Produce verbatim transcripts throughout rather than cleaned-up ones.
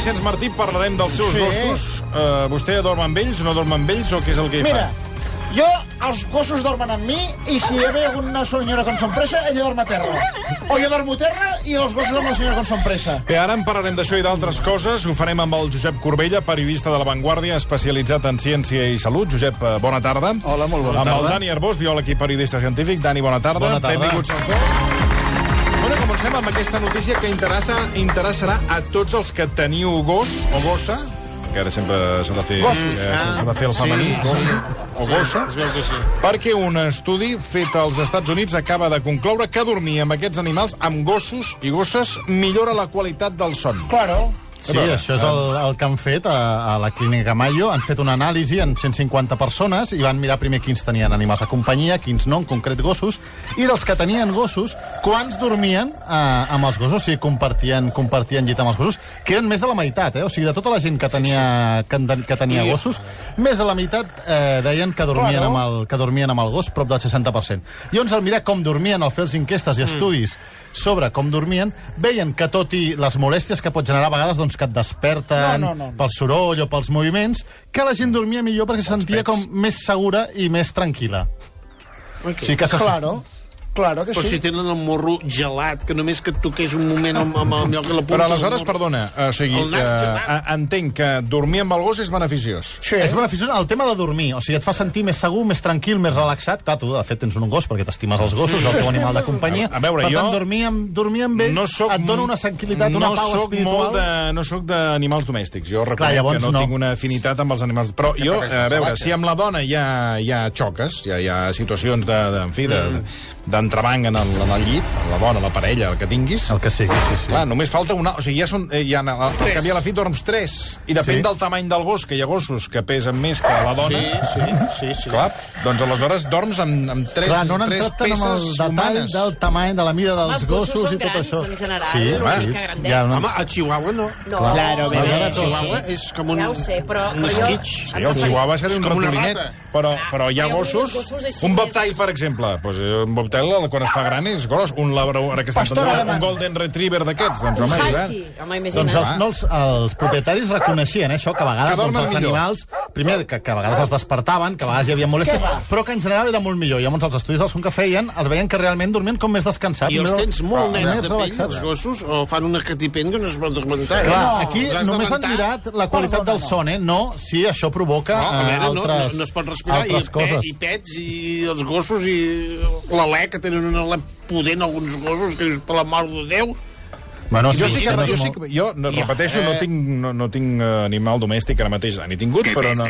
Vicenç Martí parlarem dels seus Sí. gossos. Uh, vostè dorm amb ells, no dorm amb ells, o què és el que hi Mira, fa? jo, els gossos dormen amb mi i si hi ha alguna senyora con son pressa, ella dorm a terra. O jo dormo a terra i els gossos amb la senyora con son pressa. Bé, ara en parlarem d'això i d'altres coses. Ho farem amb el Josep Corbella, periodista de La Vanguardia, especialitzat en ciència i salut. Josep, eh, bona tarda. Hola, molt bona amb tarda. Amb el Dani Arbós, biòleg i periodista científic. Dani, bona tarda. Bona tarda. Benvinguts els dos. Bueno, comencem amb aquesta notícia que interessa, interessarà a tots els que teniu gos o gossa, que ara sempre s'ha de fer, Gossos. eh, s'ha de fer el femení, Sí, gos sí. o gossa, Es veu que sí. perquè un estudi fet als Estats Units acaba de concloure que dormir amb aquests animals, amb gossos i gosses, millora la qualitat del son. Claro. Sí, això és el, el que han fet a, a la clínica Mayo. Han fet una anàlisi en cent cinquanta persones i van mirar primer quins tenien animals de companyia, quins no, en concret gossos, i dels que tenien gossos, quants dormien eh, amb els gossos, o sigui, compartien, compartien llit amb els gossos, que eren més de la meitat, eh? O sigui, de tota la gent que tenia, que, que tenia gossos, més de la meitat eh, deien que dormien, Claro. amb el, que dormien amb el gos, prop del seixanta per cent. Llavors, al mirar com dormien, al fer els enquestes i estudis sobre com dormien, veien que tot i les molèsties que pot generar a vegades, doncs, que et desperten No, no, no. pel soroll o pels moviments, que la gent dormia millor perquè se sentia com més segura i més tranquil·la. Sí que se... Claro. Claro que Però si sí. tenen el morro gelat, que només que et toqués un moment amb, amb el lloc de la punta... Però aleshores, del morro. perdona, o sigui, El nas eh, gelat. entenc que dormir amb el gos és beneficiós. Sí. És beneficiós el tema de dormir, o sigui, et fa sentir més segur, més tranquil, més relaxat. Clar, tu, de fet, tens un gos perquè t'estimes els gossos, el teu animal de companyia. A veure, per jo- tant, dormir amb, dormir amb ell No soc, et dona una tranquil·litat, una no pau soc espiritual. molt de, no soc d'animals domèstics. Jo reconec Clar, llavors que no, no. tinc una afinitat amb els animals. Però jo, a veure, si amb la dona hi ha, hi ha xoques, hi ha, hi ha situacions de, de, en fi, de, d'entrebanc en, el, en el llit, la dona, la parella, el que tinguis... El que sigui, sí, sí. Clar, només falta una... O sigui, ja són... eh, Ja, al cap i a la fi dorms tres. I depèn Sí. del tamany del gos, que hi ha gossos que pesen més que la dona. Sí, sí, sí, sí. Clar, doncs aleshores dorms amb, amb tres, Clar, no han tres entrat tant amb el peces detall humanes. del tamany, de la mida dels Els gossos gossos són i tot grans, això. en general, sí, una home, mica grandets. hi ha una... Home, a Chihuahua no. No, Claro, no, mira, no, mira, A Chihuahua és com un... Ja ho sé, però... un però jo- esquitx. Sí, el Chihuahua seria un com una ratolinet, rata. però, però hi ha Però gossos... hi ha gossos així Un més- bobtail, per exemple. Pues, eh, un bobtail, quan es fa gran, és gros. Un labrador, ara que estan Pastor fent alemany. un golden retriever d'aquests. Doncs, Un home, husky, home, home, Doncs imagina't. els, no, els, els propietaris reconeixien eh, això, que a vegades Que dormen doncs, els millor. animals, primer, que, que a vegades els despertaven, que a vegades hi havia molèsties, Què va? però que en general era molt millor. Llavors els estudis dels que feien, els veien que realment dormien com més descansats. I els més- tens molt més nets de pell, relaxats. els gossos, o fan una catipent que no es pot aguantar. Clar, No, aquí els has només han d'aguantar. mirat la qualitat Perdona, del son, eh? No si això provoca No, a eh, veure, no, no, altres, no es pot respirar, i, altres pe, coses. i pets, i els gossos, i l'alè, que tenen un alè potent, alguns gossos, que dius, per la mort de Déu, Bueno, jo sí que, no és jo, sí molt- que, jo no, repeteixo, no tinc, no, no tinc eh, animal domèstic ara mateix. N'he tingut, però no...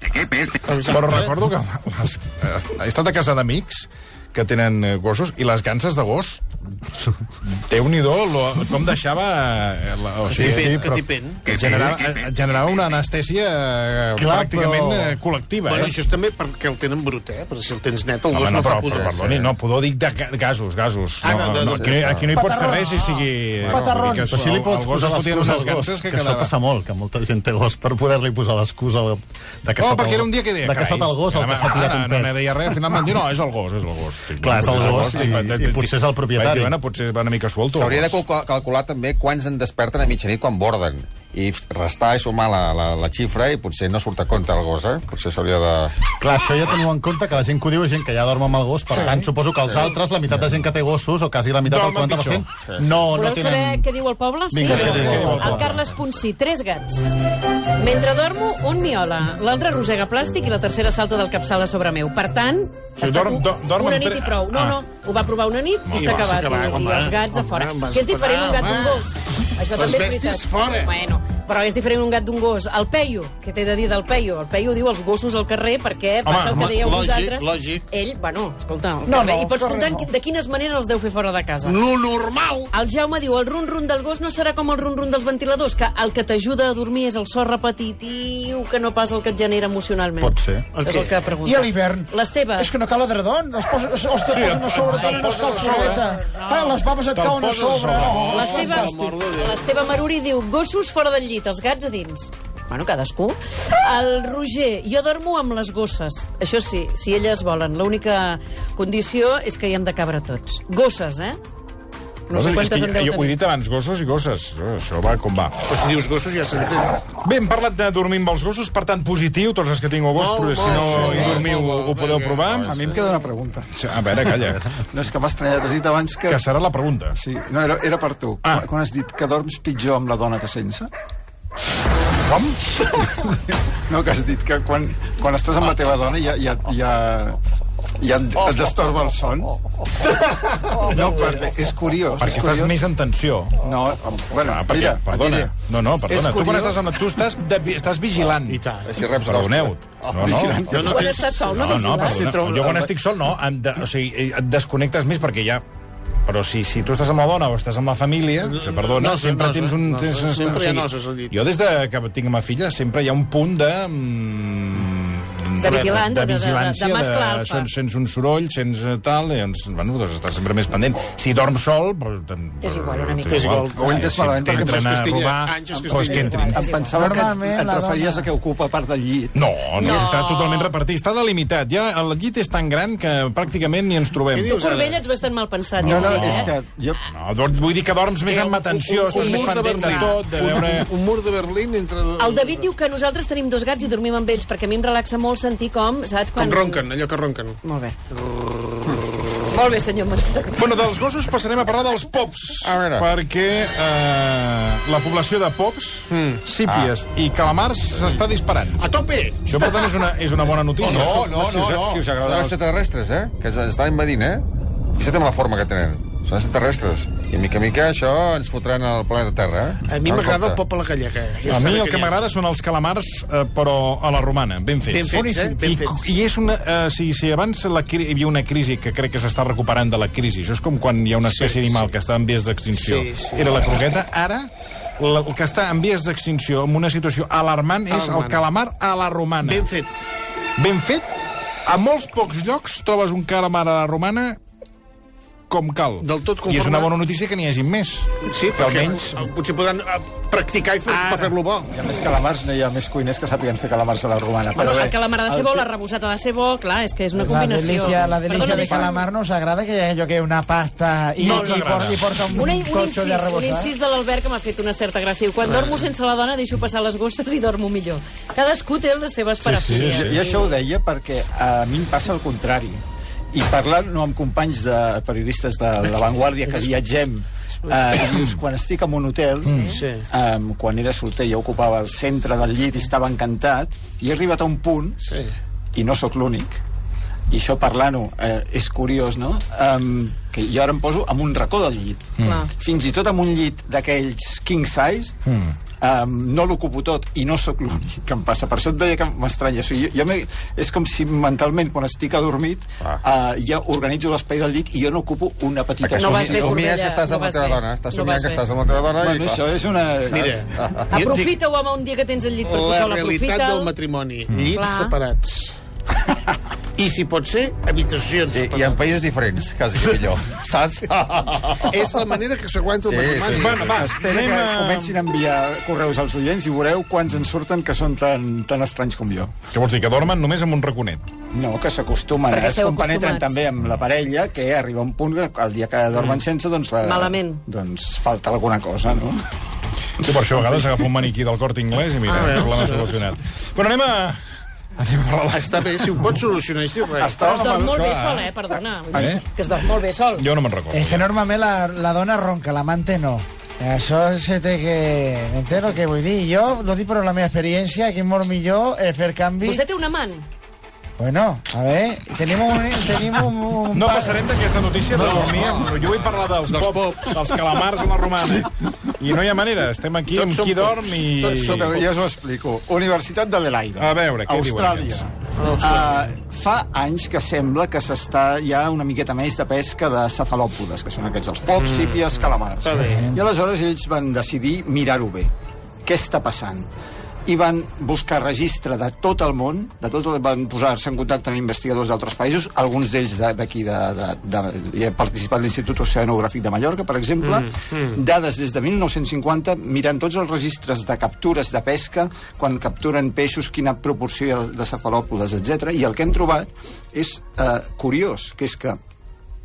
Però recordo que les, he estat a casa d'amics que tenen eh, gossos, i les ganses de gos, Déu-n'hi-do, lo- com deixava... eh, La, o Sí, sigui, sí, però- catipent. generava, eh, generava una anestèsia eh, Clar, pràcticament però- eh, col·lectiva. Bueno, Eh? això és també perquè el tenen brut, eh? Perquè si el tens net, el Home, gos no, no, però, fa però, pudor. perdoni, no, pudor dic de ga- gasos, gasos. Ah, No, de- de- no, de- aquí, aquí no hi pots fer Patarrons. res si sigui... Patarrons. que Però si li pots el gos posar es fotien l'excusa unes als gos, ganses que, que això quedava... passa molt, que molta gent té gos, per poder-li posar l'excusa de que No, ha estat perquè el- era un dia que deia... de que ha estat el gos el que s'ha tirat un No, no pet. deia res, al final van dir, no, és el gos, és el gos. Clar, és el Potser gos, i- i potser és el propietari. Vaig dir, bueno, potser va una mica suelto. el S'hauria de gos. calcular, calcular també quants en desperten a mitjanit quan borden i restar i sumar la, la, la xifra i potser no surt a compte el gos, eh? Potser s'hauria de... Clar, això ja teniu en compte que la gent que ho diu és gent que ja dorm amb el gos, per tant, suposo que els altres, la meitat de gent que té gossos, o quasi la meitat, el Dormen quaranta per cent, pitjor. no, no Voleu saber tenen... què diu el poble? Sí? Vinga, què diu el poble? El Carles Ponsí, tres gats. Mentre dormo, un miola, l'altre rosega plàstic i la tercera salta del capçal a sobre meu. Per tant, sigui, ha estat dorm- un- do- dorm una amb nit tre- i prou. No, Ah. no, ho va provar una nit i s'ha va, acabat. s'ha acabat, I, home. I els gats a Home, fora. em vas Que és diferent un gat parar, d'un home. gos. Això Les també és bèsties veritat. fora. Bueno, però és diferent un gat d'un gos. El Peyu, què t'he de dir del Peyu? El Peyu diu els gossos al carrer perquè passa el que home, dèieu lògic, vosaltres. lògic. Ell, bueno, escolta, al No, carrer. no, I pots al comptar carrer no. de quines maneres els deu fer fora de casa. Lo normal. El Jaume diu, el run-run del gos no serà com el run-run dels ventiladors, que el que t'ajuda a dormir és el so repetitiu, que no pas el que et genera emocionalment. Pot ser. És Ok. el que pregunta. I a l'hivern? L'Esteve. És que no cal edredon, els, posa, els, els te posen a sobre, te'l tenen poses a escalforeta. Ah, les babes et Te'l cauen a poses a sobre. sobre. Oh, L'Esteve fantàstic. l'Esteve Maruri diu, gossos fora del llit, els gats a dins. Bueno, cadascú. El Roger, jo dormo amb les gosses. Això sí, si elles volen. L'única condició és que hi hem de cabre tots. Gosses, eh? No sé quantes en deu jo ho he tenir. dit abans, gossos i gosses. Això va com va. Però si dius gossos ja s'entén. Bé, hem parlat de dormir amb els gossos, per tant, positiu, tots els que tingueu gos, Molt, però si no molt, hi sí, dormiu molt, molt, ho podeu perquè- provar. A mi em queda una pregunta. A veure, calla, No, és que m'ha estranyat. Has dit abans que... que serà la pregunta. Sí, no, era, era per tu. Ah. Quan, quan has dit que dorms pitjor amb la dona que sense? Com? No, que has dit que quan, quan estàs amb la teva dona ja, ja, ja, ja et, et destorba el son. No, perquè és curiós. Perquè és estàs curiós. més en tensió. No, bueno, Ah, perquè, mira, perdona. diré. No, no, perdona. És Tu quan curiós. estàs amb... Tu estàs, de, estàs vigilant. I tant. Així reps Perdoneu. No, no. Vigilant. Jo no Quan tens... estàs sol, no, No, no, vigiles? perdona. Jo quan estic sol, no. Em de, o sigui, et desconnectes més perquè ja... Però si, si tu estàs amb la dona o estàs amb la família, o sigui, perdona, no sé, sempre no sé, tens un... no sé, tens, sempre hi ha noces al llit. Jo des de que tinc ma filla sempre hi ha un punt de... mm, De vigilant, de, de- de- de- de vigilància, mascle alfa. sens, sense un soroll, sense tal, i doncs, bueno, doncs estàs sempre més pendent. Si dorms sol... Doncs, És igual, una mica. És igual. Ho he entès malament, perquè Entren a Àngels Castella, robar, Àngels doncs que Castella. entrin. Em pensava que et, Normalment, et la referies dona- a que ocupa part del llit. No, no, No. està totalment repartit, està delimitat. Ja el llit és tan gran que pràcticament ni ens trobem. Què Tu, dius ara? Corbella, ets bastant mal pensat. No, no, eh? és que jo... No, doncs vull dir que dorms més Que amb un- atenció, un- estàs un més mur de pendent de Berlín. tot, de veure... Un, un mur de Berlín entre... El David diu que nosaltres tenim dos gats i dormim amb ells, perquè a mi em relaxa molt sentir com, saps? Com ronquen, allò que ronquen. Molt bé. Molt bé, senyor Marcel. Bueno, dels gossos passarem a parlar dels pops, A veure. perquè eh, la població de pops, sípies i calamars s'està disparant. A tope! Això, per tant, és una, és una bona notícia. No, no, no, no. Si us agraden els extraterrestres, eh? Que ens estan invadint, eh? Fixa't amb la forma que tenen. Són extraterrestres. I a mica a mica això ens fotran al planeta Terra, eh? A mi No m'agrada el compte. pop a la gallega. A Ja mi sabe el que hi ha. m'agrada són els calamars, eh, però a la romana, ben fets. Ben fets, eh? Ben I, fets. I és una... Eh, si, si abans la, cri- hi havia una crisi que crec que s'està recuperant de la crisi, això és com quan hi ha una espècie Sí, d'animal sí. que està en vies d'extinció. Sí, sí. Era la croqueta. Ara, la, el que està en vies d'extinció, en una situació alarmant, és el Alarmant. calamar a la romana. Ben fet. Ben fet. A molts pocs llocs trobes un calamar a la romana com cal. Del tot I és una conforme- bona notícia que n'hi hagi més. Sí, que perquè almenys... potser podran eh, practicar i fer, per fer-lo bo. Hi ha més calamars, no hi ha més cuiners que sàpiguen fer calamars a la romana. Bueno, Però bé, el calamar ha de ser el bo, que- la rebusata ha de ser bo, clar, és que és una La combinació. delicia, la delicia Perdona, de deixa'm- calamar nos agrada, que allò que una pasta i, No ens i, agrada. por, i porta un, Un, un, cotxo incís, de un rebotar. incís de l'Albert que m'ha fet una certa gràcia. Diu, quan dormo sense la dona deixo passar les gosses i dormo millor. Cadascú té les seves parafilies. Jo, jo això ho deia perquè a mi em passa el contrari. I parlant no, amb companys de periodistes de La Vanguardia que viatgem, eh, i dius, quan estic en un hotel, Sí. eh, quan era solter jo ocupava el centre del llit i estava encantat, i he arribat a un punt, Sí. i no sóc l'únic, i això parlant-ho eh, és curiós, no? Um, que jo ara em poso en un racó del llit. Clar. Fins i tot amb un llit d'aquells king size, mm. um, no l'ocupo tot, i no sóc l'únic que em passa. Per això et deia que m'estranya. O sigui, jo, jo me, és com si mentalment, quan estic adormit, Ah. uh, ja organitzo l'espai del llit i jo no ocupo una petita Perquè No vas bé, somies Corbella, que estàs no amb la vas teva bé. dona. Estàs No somiant vas que bé. estàs amb la teva dona Bueno, i... això és una... Mira, Aprofita-ho, home, un dia que tens el llit per tu la sol, realitat aprofita'l. del matrimoni. Llits Clar. separats. I, si pot ser, habitacions Sí, i en separades. països diferents, quasi que millor. Saps? És la manera que s'aguanta el Sí, matrimoni. sí. Bueno, va, Espera anem que a... comencin a enviar correus als oients i veureu quants en surten que són tan, tan estranys com jo. Què vols dir, que dormen només amb un raconet? No, que s'acostumen, Perquè eh? esteu Es compenetren acostumats. també amb la parella, que arriba un punt que el dia que dormen sense, doncs... La, Malament. Doncs falta alguna cosa, no? Jo per això a vegades agafo un maniquí del Corte Inglés i mira, Ah, el bé. problema solucionat. Bueno, anem a... Anem a parlar... Està bé, si ho pots solucionar, és dir res. Estava Es dorm amb molt el... bé sol, eh? Perdona. Vull dir Eh? Que es dorm molt bé sol. Jo no me'n recordo. Es que normalment la, la dona ronca, l'amante no. Això se té que... Entero que vull dir. Jo, lo dic per la meva experiència, que és molt millor eh, fer canvi... Vostè té un amant? Bueno, a ver, tenim un... Tenim un, un No par- passarem d'aquesta notícia de dormir. amb- Jo vull parlar dels, Dels pops, pops. dels calamars a la romana. I no hi ha manera. Estem aquí Tots amb són qui pops. dorm i... Tots són Escolta, ja us ho explico. Universitat d'Adelaide. A veure, què diuen Austràlia. aquests? Uh, fa anys que sembla que s'està ja una miqueta més de pesca de cefalòpodes, que són aquests, els pops, mm. sípies, calamars. Està bé. I aleshores ells van decidir mirar-ho bé. Què està passant? I van buscar registre de tot el món, de tot el, van posar-se en contacte amb investigadors d'altres països, alguns d'ells de- d'aquí, de, de, de, de, hi ha participat l'Institut Oceanogràfic de Mallorca, per exemple, mm, mm. dades des de mil nou-cents cinquanta, mirant tots els registres de captures de pesca, quan capturen peixos, quina proporció de cefalòpodes, etcètera. I el que hem trobat és eh, curiós, que és que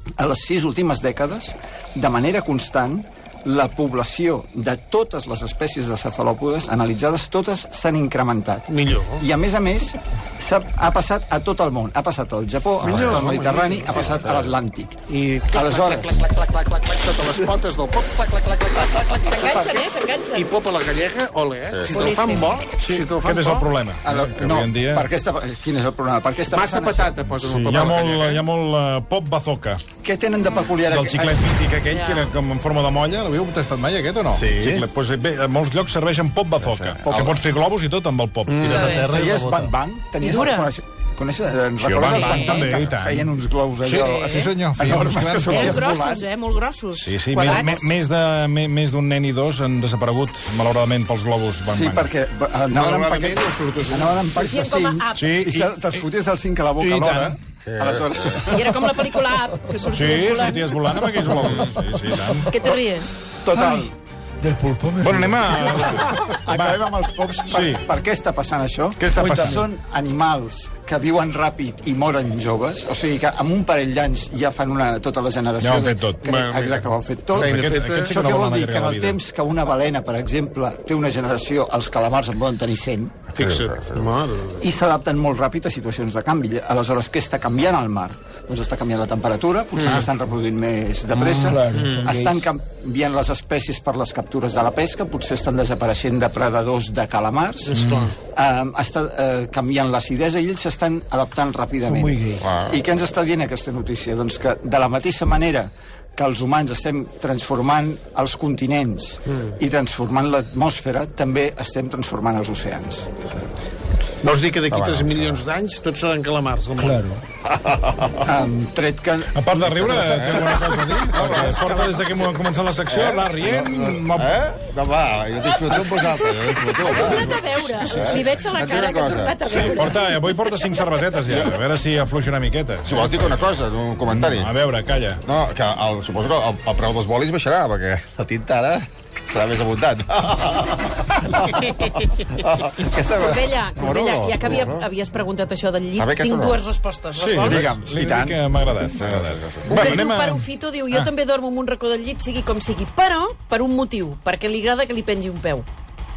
a les sis últimes dècades, de manera constant, la població de totes les espècies de cefalòpodes analitzades, totes s'han incrementat. Millor. I, a més a més, ha passat a tot el món. Ha passat al Japó, ha passat al Mediterrani, ha passat a l'Atlàntic. I aleshores... clac, clac, clac, clac, clac, totes les potes del pop, clac, clac, clac, clac, clac, clac, S'enganxen, eh? S'enganxen. I pop a la gallega, ole, eh? Si te'l fan bo, si te'l fan Aquest és el bo... problema. No, per aquesta... Quin és el problema? Per què està Massa passant patata posen Sí, el pop hi a ha la molt, gallega. hi ha molt uh, pop bazooka. Què tenen de peculiar? Del xiclet mític aquell, Ja. que era com en forma de molla. L'havíeu tastat mai, aquest, o no? Sí. Xiclet, doncs, bé, a molts llocs serveixen pop bazooka. Que pots fer globus i tot amb el pop. Tires a terra i Feies rebota. Bang Bang? Tenies I dura. Coneixes, coneixes, Sí, recordes Bang els Bang Bang Bang? també, Que i tant. feien uns globus Sí, allò... sí senyor, feien enormes uns que grans sorties Eren grossos, volant. eh? Molt grossos. Sí, sí, més, més, més de- més- més d'un nen i dos han desaparegut, malauradament, pels globus Bang Sí, Bang. perquè anaven amb Malauradament, paquets, no surt així. anaven amb paquets de Fien com a cinc app. Sí, i se- te'ls foties el cinc a la boca I alhora. tant. Aleshores... I era com la pel·lícula Up, que Sí, sorties volant. sorties volant amb aquells globus. Sí, sí, tant. Què te ries? Total, Del pulpo me Bueno, anem a... acabem amb els pops. Per, Sí. per què està passant això? Què està Perquè passant? són animals que viuen ràpid i moren joves, o sigui que amb un parell d'anys ja fan una, tota la generació... Ja ho han de- fet tot. Que, exacte, ho han fet tot. Feina Aquest- feta. aquest sí que Això no què vol vol dir? allargar Que en la el vida. temps que una balena, per exemple, té una generació, els calamars en poden tenir cent, Fixa't. Mare. i s'adapten molt ràpid a situacions de canvi. Aleshores, què està canviant al mar? Doncs està canviant la temperatura, potser s'estan reproduint més de pressa, Mm. estan canviant les espècies per les captures de la pesca, potser estan desapareixent depredadors de calamars, eh, està eh, canviant l'acidesa i ells s'estan adaptant ràpidament. Són molt gais. I què ens està dient aquesta notícia? Doncs que de la mateixa manera que els humans estem transformant els continents i transformant l'atmosfera, també estem transformant els oceans. Vols dir que d'aquí tres milions d'anys tots seran calamars? al món? Claro. Um, tret que... A part de riure, té alguna cosa a dir? Perquè porta des de que hem començat la secció, anar rient... Eh? No, va, jo disfruto amb vosaltres, jo disfruto. He tornat a veure. Si veig a la Vaig dir cara una que he cosa. tornat a veure. Porta, avui porta cinc cervesetes ja, a veure si afluixa una miqueta. Si vols dir una cosa, un comentari. A veure, calla. No, que el, suposo que el, el preu dels bolis baixarà, perquè la tinta ara serà més abundant. Corbella, Corbella, Bueno, ja que havia, bueno. havies preguntat això del llit, A veure, aquesta tinc no. dues respostes. Les Sí, vols? digue'm. li I tant. dic que m'ha agradat. m'ha agradat. Un que es diu anem a- Parofito diu, jo Ah. també dormo en un racó del llit, sigui com sigui, però per un motiu, perquè li agrada que li pengi un peu.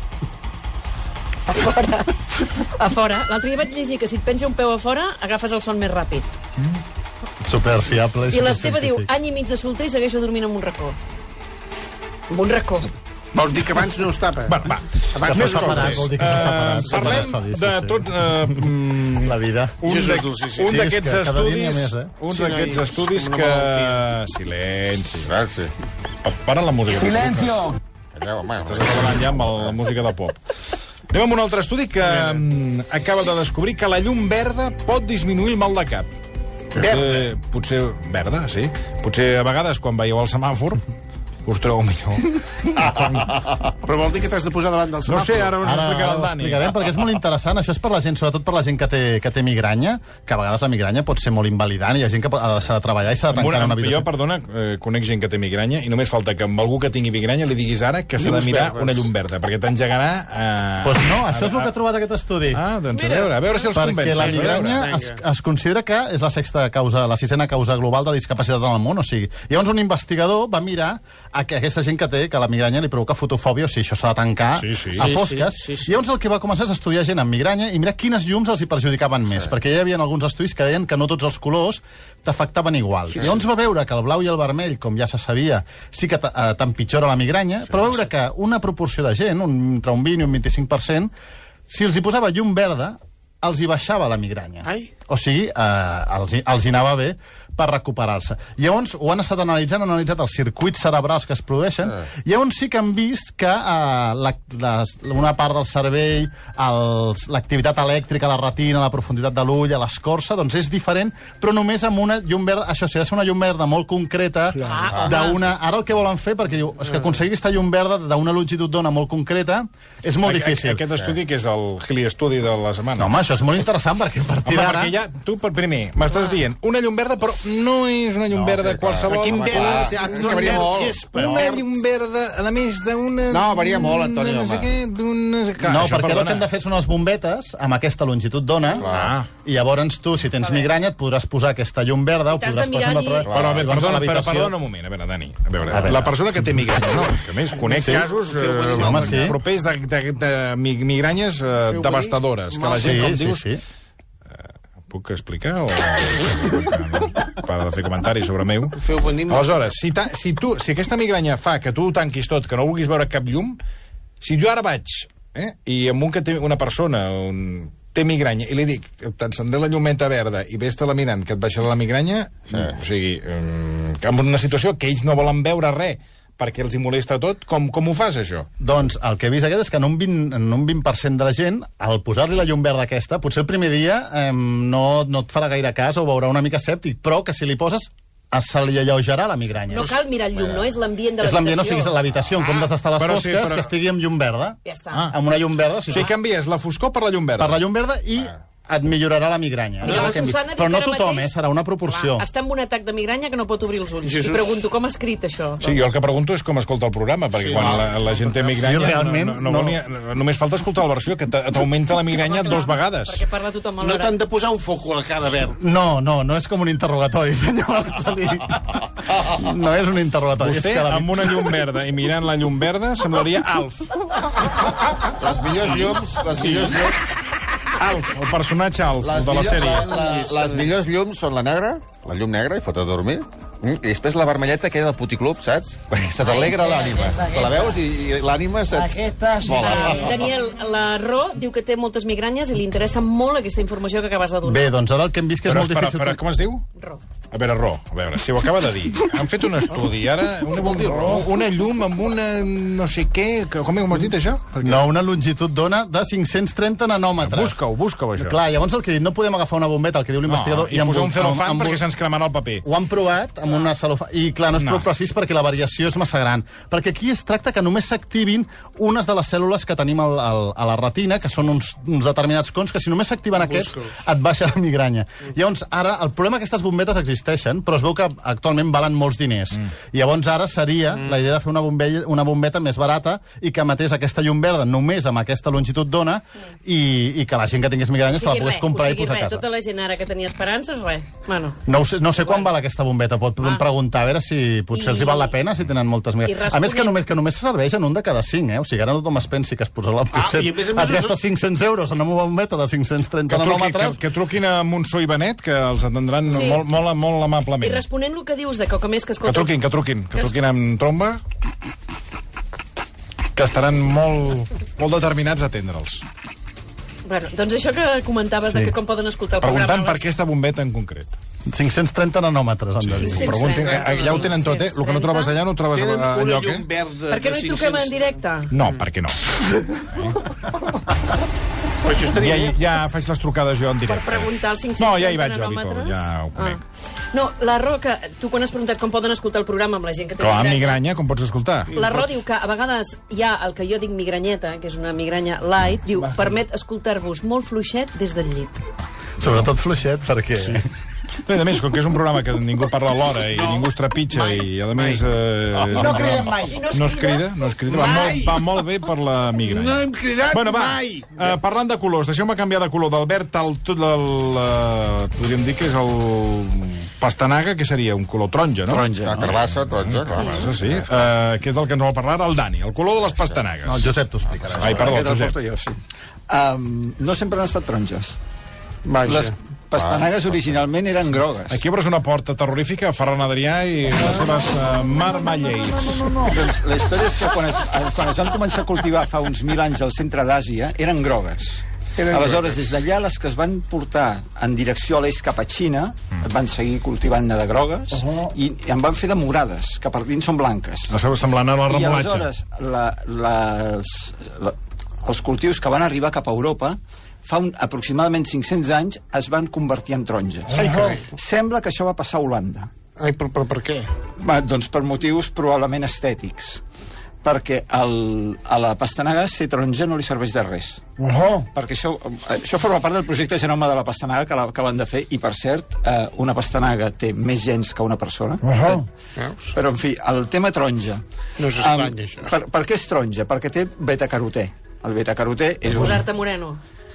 A fora. A fora. L'altre dia vaig llegir que si et penja un peu a fora, agafes el son més ràpid. Superfiable. I l'Esteve diu, any i mig de solter i segueixo dormint en un racó. En un racó. Vols dir que abans no es tapa? Va, va. Abans Que no s'ha es separat, vol dir que s'ha Eh, separat. parlem S'ha separat, sí, de sí. tot... Eh, mm, La vida. un Jesús de- del sí, sí. un Sí, d'aquests és que cada dia n'hi ha estudis... més, eh? Un Sí, d'aquests no, i- estudis una que... malaltia. Silenci. Gràcies. Pa- Para la música. Silencio. Calleu, home. Estàs acabant ja amb el- la música de pop. Anem amb un altre estudi que mm, acaba de descobrir que la llum verda pot disminuir el mal de cap. Potser, potser verda, sí. Potser a vegades quan veieu el semàfor us trobeu millor. Però vol dir que t'has de posar davant del No semàfor? sé, ara us Ara, explicarà ara el ho Dani. explicarem, perquè és molt interessant. Això és per la gent, sobretot per la gent que té, que té migranya, que a vegades la migranya pot ser molt invalidant, i hi ha gent que pot- ha de- s'ha de treballar i s'ha de Amb tancar en una una, jo, habitació. perdona, eh, conec gent que té migranya i només falta que amb algú que tingui migranya li diguis ara que s'ha de Llums mirar verdes. una llum verda, perquè t'engegarà... Eh, Doncs no, això és el que ha trobat aquest estudi. Ah, doncs a veure, a veure si els Perquè convences. la a veure. migranya es, es considera que és la sexta causa, la sisena causa global de discapacitat en el món, o sigui, llavors un investigador va mirar a que aquesta gent que té, que la migranya li provoca fotofòbia, o sigui, això s'ha de tancar Sí, sí. a Sí, fosques. sí, sí, sí. I llavors el que va començar és estudiar gent amb migranya i mirar quines llums els hi perjudicaven més, perquè ja hi havia alguns estudis que deien que no tots els colors t'afectaven igual. Llavors va veure que el blau i el vermell, com ja se sabia, sí que t- eh, t'empitjora la migranya, però va veure que una proporció de gent, un, entre un vint i un vint-i-cinc per cent, si els hi posava llum verda, els hi baixava la migranya. Ai. O sigui, eh, els, hi- els hi anava bé per recuperar-se. Llavors, ho han estat analitzant, han analitzat els circuits cerebrals que es produeixen, Eh. i llavors sí que han vist que eh, la, les, una part del cervell, els- l'activitat elèctrica, la retina, la profunditat de l'ull, a l'escorça, doncs és diferent, però només amb una llum verda, això sí, ha de ser una llum verda molt concreta, Ah, d'una... Ara el que volen fer, perquè diu, és que aconseguir aquesta llum verda d'una longitud d'ona molt concreta és molt A- a- difícil. Aquest estudi, que és el Gili Estudi de la setmana. No, home, això és molt interessant, perquè a partir Home, d'ara... perquè ja ja, tu, per primer, m'estàs dient una llum verda, però no és una llum verda qualsevol. Quin verd? Una llum verda, a més d'una... No, varia molt, Antoni, no sé home. què, d'una... No, perquè el que hem de fer són les bombetes amb aquesta longitud d'ona, i llavors tu, si tens migranya, et podràs posar aquesta llum verda, o t'has podràs de posar... mirar allí. Però, a veure, perdona, però, l'habitació. perdona un moment, a veure, Dani, a veure, A veure. la persona que té migranya, no? Que a més, conec Sí. casos eh, Sí, home, sí. propers de, de, de mi- migranyes eh, devastadores, que la gent, com Sí, dius... sí, sí. Puc explicar o... no? Per de fer comentaris sobre meu. Feu venir... Aleshores, si, ta, si, tu, si aquesta migranya fa que tu ho tanquis tot, que no vulguis veure cap llum, si jo ara vaig, eh, i amb un que té una persona un, té migranya, i li dic, t'encendré la llumeta verda i vés-te-la mirant, que et baixarà la migranya, sí. O sigui, um, que en una situació que ells no volen veure res, perquè els hi molesta tot, com, com ho fas, això? Doncs el que he vist aquest és que en un vint, en un vint per cent de la gent, al posar-li la llum verda aquesta, potser el primer dia eh, no, no et farà gaire cas o veurà una mica escèptic, però que si li poses se li alleujarà la migranya. No cal mirar el llum, no? És l'ambient de És l'ambient, o sigui, és l'habitació. l'habitació, en comptes d'estar a les però fosques, sí, però- que estigui amb llum verda. Ja està. Ah. Amb una llum verda, o O sigui, sigui, canvies la foscor per la llum verda. per la llum verda i et millorarà la migranya. Mira, És la el que hem vist. Susana diu Però no que ara tothom, mateix- eh? Serà una proporció. Clar, està amb un atac de migranya que no pot obrir els ulls. Jesús. I pregunto, com ha escrit això? Sí, jo el que pregunto és com escolta el programa, perquè sí, quan la, la gent té migranya Sí, realment, no, no, no, no. volia, només falta escoltar la versió, que t'a- t'augmenta la migranya dos vegades. Perquè parla tothom No alhora. t'han de posar un foc a la cara verd. No, no, no és com un interrogatori, senyor Marcelí. No és un interrogatori. Vostè, és que la... amb una llum verda i mirant la llum verda, semblaria Alf. Les millors llums, les millors llums... Alf, el personatge Alf, el Les, de la millor, sèrie. la, la, les millors llums són la negra, la llum negra, i fot a dormir, mm, i després la vermelleta que era del puticlub, saps? Perquè se t'alegra l'ànima. Te la veus i, i l'ànima se't... Aquesta sí. Vola. Ah, Daniel, la Ro diu que té moltes migranyes i li interessa molt aquesta informació que acabes de donar. Bé, doncs ara el que hem vist que és Però, molt espera, difícil... espera, com es diu? Ro. A veure, Ro, a veure, si ho acaba de dir. Han fet un estudi, ara, una, una, una llum amb una no sé què... que- Com ho has dit, això? Perquè... No, una longitud d'ona de cinc-cents trenta nanòmetres. Busca-ho, busca-ho, això. Clar, llavors el que he dit, no podem agafar una bombeta, el que diu l'investigador... I posar un celofan amb- perquè se'ns cremarà el paper. Ho han provat amb una celofà... I, clar, no és No. prou precís perquè la variació és massa gran. Perquè aquí es tracta que només s'activin unes de les cèl·lules que tenim al, al, a la retina, que són uns, uns determinats cons, que si només s'activen aquests, et baixa la migranya. Llavors, ara, el problema és que aquestes bombetes existeixen, però es veu que actualment valen molts diners. Mm. Llavors, ara seria mm. la idea de fer una, bombella, una bombeta més barata i que emetés aquesta llum verda només amb aquesta longitud d'ona i, i que la gent que tingués migranya se la pogués comprar o i sigui, posar a res, casa. tota la gent ara que tenia esperances, res. Bueno. No, ho sé, no sé quan val aquesta bombeta, pot Ah. preguntar a veure si potser I- els hi val la pena, si tenen moltes I migranyes. A més, que responent- només, que només serveix en un de cada cinc, eh? O sigui, ara no tothom es pensi que es posarà potser i a més a a més et gasta us- cinc-cents euros en una bombeta de cinc-cents trenta Que, truqui, que, nanòmetres. que truquin a Montsó i Benet, que els atendran Sí. molt, molt, molt I amablement. responent el que dius de que com és que Que escolta... truquin, que truquin, que Que es- truquin amb tromba, que estaran molt, molt determinats a atendre'ls. Bueno, doncs això que comentaves Sí. de que com poden escoltar el Preguntant programa... per aquesta bombeta en concret. cinc-cents trenta nanòmetres, han de dir. Sí, sí. Preguntin, eh, allà ho tenen tot, eh? El que no trobes allà no ho trobes Tenen a- una enlloc, llum eh? verda Per què no hi truquem en directe? No, per què no? Però això estaria Ja, bé. ja faig les trucades jo en Per directe. preguntar els cinc-cents No, ja hi vaig jo, nanòmetres? Vitor, ja ho conec. Ah. No, la Ro, que tu quan has preguntat com poden escoltar el programa amb la gent que té Clar, amb migranya... migranya, com pots escoltar? La Ro diu que a vegades hi ha el que jo dic migranyeta, que és una migranya light, diu, permet escoltar-vos molt fluixet des del llit. Sobretot fluixet, perquè... Sí. No, i a més, com que és un programa que ningú parla a l'hora i ningú es trepitja i, a més... Eh, I no criden mai. I no es No es crida? crida, no es crida. Va Mai. molt, va molt bé per la migranya. No hem cridat Bueno, va, mai. eh, parlant de colors, deixeu-me canviar de color del verd al... Tot el, eh, podríem dir que és el pastanaga, que seria un color taronja, no? Taronja, La no? carbassa, taronja, clar. Això sí, eh, que és del que ens vol parlar ara el Dani, el color de les pastanagues. No, el Josep t'ho explicarà. Ai, perdó, Aquest el Josep. porto jo, sí. Um, no sempre han estat taronges. Vaja. Les pastanagues originalment eren grogues. Aquí obres una porta terrorífica a Ferran Adrià i les seves uh, marmalleis. Doncs la història és que quan es, quan es van començar a cultivar fa uns mil anys al centre d'Àsia, eren grogues. Eren Aleshores, grogues. des d'allà, les que es van portar en direcció a l'est cap a Xina, mm. van seguir cultivant-ne de grogues, uh -huh. i en van fer de morades, que per dins són blanques. La seva semblant a la I remolatxa. aleshores, la, la, els, la, els cultius que van arribar cap a Europa fa un, aproximadament cinc-cents anys es van convertir en taronges. Ai, carai. Sembla que això va passar a Holanda. Ai, per, per, per què? Va, doncs per motius probablement estètics. perquè el, a la pastanaga ser taronja no li serveix de res. Uh-huh. Perquè això, això forma part del projecte Genoma de la pastanaga que l'acaben de fer, i per cert, eh, una pastanaga té més gens que una persona. Uh-huh. Però, en fi, el tema taronja. No és estrany, um, això. Per, per què és taronja? Perquè té beta-carotè. El beta-carotè és un... Posar-te moreno.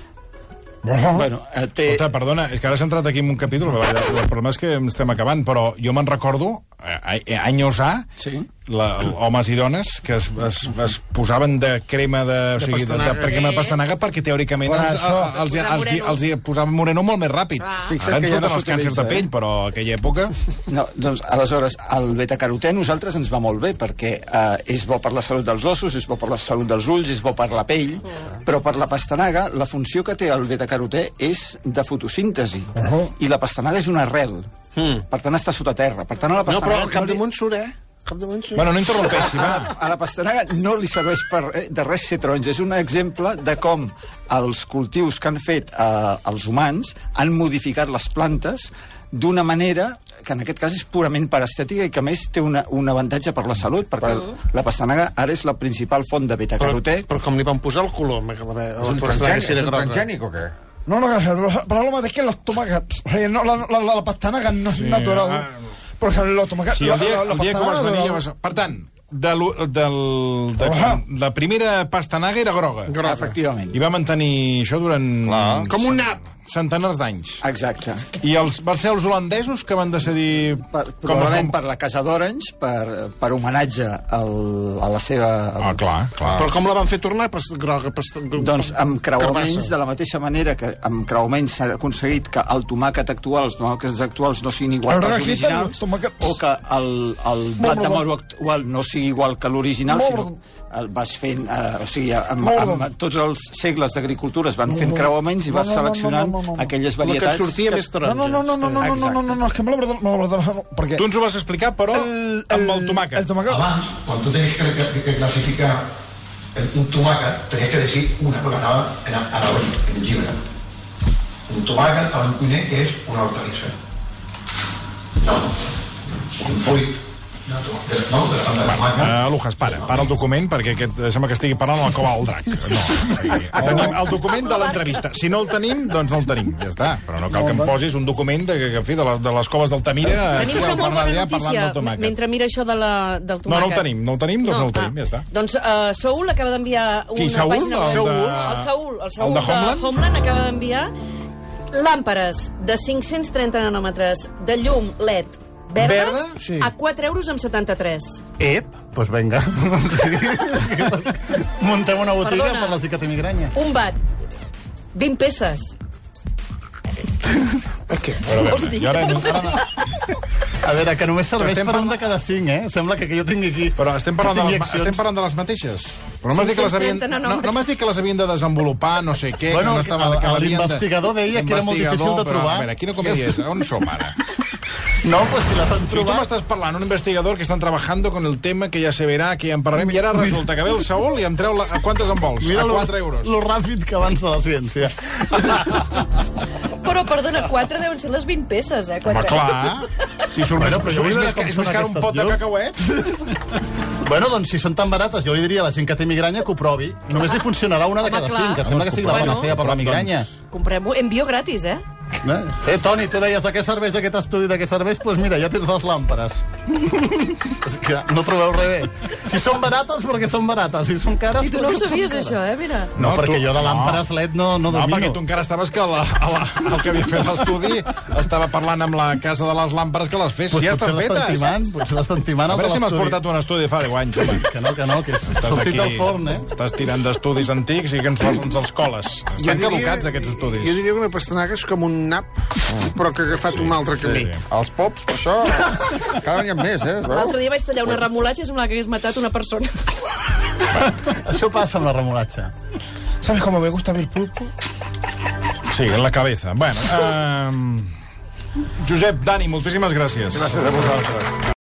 Uh-huh. Bueno, eh, té... Escolta, perdona, és que ara has entrat aquí en un capítol, que el problema és que estem acabant, però jo me'n recordo, eh, anys A, Sí. la, homes i dones que es, es, es posaven de crema de, o sigui, de, de, de crema de pastanaga perquè teòricament Per els, això. els, els, Posar els, moreno. els, els posaven moreno molt més ràpid. Ah. Fixa't Ara que ens ja no surten els càncers de s'utilitza, pell, eh? però a aquella època... No, doncs, aleshores, el beta-carotè a nosaltres ens va molt bé, perquè eh, és bo per la salut dels ossos, és bo per la salut dels ulls, és bo per la pell, però per la pastanaga, la funció que té el beta-carotè és de fotosíntesi, Uh-huh. i la pastanaga és una arrel, Mm. per tant està sota terra. Per tant, a la No, però pastanaga... al capdamunt surt, eh? Al capdamunt surt. Bueno, no interrompeixi, a, va. la, a la pastanaga no li serveix per, eh, de res ser taronja. És un exemple de com els cultius que han fet eh, els humans han modificat les plantes d'una manera que en aquest cas és purament per estètica i que a més té una, un avantatge per la salut, perquè Mm. la pastanaga ara és la principal font de Però, beta-carotè. però com li van posar el color, me- la, la, És un la pastanaga transgènic, així de és un groga. transgènic o què? No, no, però lo mateix que los tomàquets. O sigui, no, la, la, la, la pastanaga no és Sí, natural. ah. Però que los tomàquets... Sí, el dia, la, la, el dia que vas pastanaga venir... Ja natural. vas... Per tant, de, lo- del, de, Uah. la primera pastanaga era groga. Groga. Efectivament. I va mantenir això durant... Clar. Com un nap. Centenars d'anys. Exacte. I els, van ser els holandesos que van decidir... Per, com, probablement com... per la Casa d'Orange, per, per homenatge al, a la seva... Ah, clar, clar. Però com la van fer tornar pas, groga? Pas, Doncs amb creuaments, carbassa. de la mateixa manera que amb creuaments s'ha aconseguit que el tomàquet actual, els tomàquets actuals no siguin igual Ahora que els aquí están originals, los tomates. o que el, el blat de moro actual no sigui igual que l'original, Molt sinó el vas fent, eh, o sigui, amb, Molt amb tots els segles d'agricultura es van fent no. creuaments i vas No, no, no, seleccionant no, no, no, no. aquelles La que varietats... et sortia més No, taronja. no, no, no, no, no, no, no, no, no, no, és que me la verdad, me la verdad, no, perquè... Tu ens ho vas explicar, però el, amb el tomàquet. El tomàquet. Abans, quan tu tenies que, que, que classificar el, un tomàquet, tenies que dir una cosa anava en, a l'hori, en el llibre. Un tomàquet a l'encuiner és una hortalissa. No, un fruit. No, de, no, de, de la tomàquet. Uh, Lujas, para, para el document, perquè aquest, sembla que estigui parlant a la cova del drac. No, o sigui, tenim el document de l'entrevista. Si no el tenim, doncs no el tenim, ja està. Però no cal que em posis un document de, que, en fi, de, les, de les coves d'Altamira. Tenim una molt bona notícia, mentre mira això de la, del tomàquet. No, no el tenim, no el tenim, doncs no el tenim, ja està. Doncs uh, Saúl acaba d'enviar una Qui, Saúl? pàgina... El web. de- El Saúl, el Saúl el de Homeland? de Homeland acaba d'enviar làmperes de cinc-cents trenta nanòmetres de llum L E D verdes Verda? Sí. a quatre euros amb setanta-tres. Ep, doncs venga. Muntem una botiga Perdona. per la sí que té migranya. Un bat, vint peces. Què? Però, a veure, Vols dir? jo ara, no- ara, no- A veure, que només serveix estem per un parlant- de cada cinc, eh? Sembla que, que jo tingui aquí... però estem parlant, de tingui les, accions. estem parlant de les mateixes. Però no m'has dit que les havien, cinc-cents trenta no, no m'has dit que les havien de desenvolupar, no sé què, Bueno, que no estava... el- que l'havien de- l'investigador deia que era molt difícil de Investigador, però, trobar. A veure, quina comèdia és? On som ara? No, pues si les han Si tu trobat... m'estàs parlant, un investigador que estan trabajando con el tema, que ja se verà, que ja en parlarem, i ara resulta que ve el Saúl i em treu... La... A quantes en vols? Mira a lo- quatre euros. Lo ràpid que avança la ciència. Però, perdona, quatre deuen ser les vint peces, eh? Home, Quatre clar. Si surt Bueno, bueno, però jo és vull més, veure com és són més car un aquestes pot de llums. cacauet. Bueno, doncs si són tan barates, jo li diria a la gent que té migranya que ho provi. Només li funcionarà una de Home, cada clar. cinc, que sembla que sigui la Bueno, panacea per la doncs- migranya. Comprem-ho, envio gratis, eh? Eh? eh, Toni, tu deies de què serveix aquest estudi, de què serveix? Doncs pues mira, ja tens les làmperes. És que no trobeu res bé. Si són barates, perquè són barates. Si són cares, I tu no ho perquè són sabies, cares. això, eh? Mira. No, No, perquè tu- jo de làmperes L E D no, no No, domino. perquè tu encara estaves que la, a la, el que havia fet l'estudi estava parlant amb la casa de les làmperes que les fes. Pues Si ja potser estan l'estan fetes. timant, potser l'estan timant A el de veure si m'has l'estudi. portat un estudi fa deu anys, home. Que no, que no, que és sortit del forn, eh? Estàs tirant d'estudis antics i que ens, ens els coles. Estan caducats, aquests estudis. Jo diria que una pastanaga és com un nap, però que ha agafat un altre camí. Sí, sí. Els pops, per això, cada any hi ha més, eh? Es veu? L'altre dia vaig tallar una remolatxa i semblava que hagués matat una persona. Això passa amb la remolatxa. ¿Sabes cómo me gusta a mí el pulpo? Sí, en la cabeza. Bueno, um, Josep, Dani, moltíssimes gràcies. Gràcies a vosaltres.